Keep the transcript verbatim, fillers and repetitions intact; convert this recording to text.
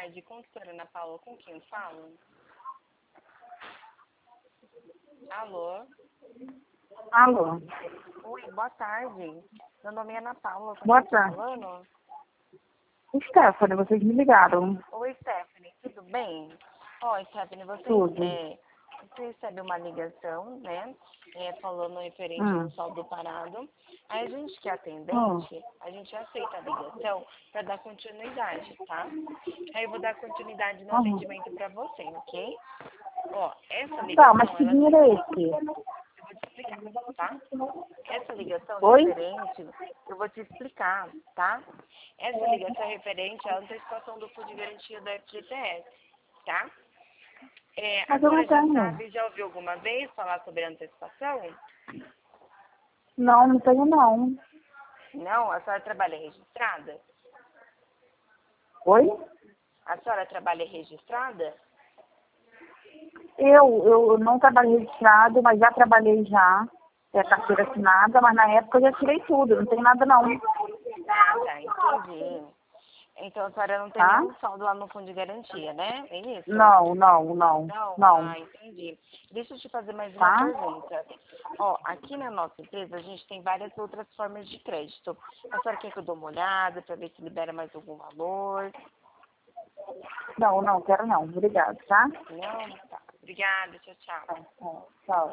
tarde, consultora Ana Paula, com quem eu falo? Alô? Alô? Oi, boa tarde. Meu nome é Ana Paula, com Boa quem eu tô tarde. falando? Stephanie, vocês me ligaram. Oi, Stephanie, tudo bem? Ó, Stephanie, você, Tudo. é, você recebe uma ligação, né? É, falando referente a um Hum. saldo parado. Aí a gente que é Hum. atendente, a gente aceita a ligação para dar continuidade, tá? Aí eu vou dar continuidade no Uhum. atendimento para você, ok? Ó, essa Tá, mas ligação, que ela dinheiro é esse? eu vou te explicar, tá? Essa ligação Oi? referente, eu vou te explicar, tá? Essa ligação é referente à antecipação do fundo de garantia da F G T S, tá? É, a Mas eu senhora não já tenho. sabe, já ouviu alguma vez falar sobre antecipação? Não, não tenho não. Não? A senhora trabalha registrada? Oi? A senhora trabalha registrada? Eu, eu não trabalhei registrado, mas já trabalhei já. É carteira assinada, mas na época eu já tirei tudo, não tem nada não. Ah, tá, entendi. Então a senhora não tem Tá? nenhum saldo lá no fundo de garantia, né? É isso? Não, não, não, Não? não. Ah, entendi. Deixa eu te fazer mais uma Tá? pergunta. Ó, aqui na nossa empresa a gente tem várias outras formas de crédito. A senhora quer que eu dê uma olhada para ver se libera mais algum valor? Não, não, quero não. Obrigado, tá? Não? Tá. Obrigada, tchau, tchau. Tá, tá, tchau.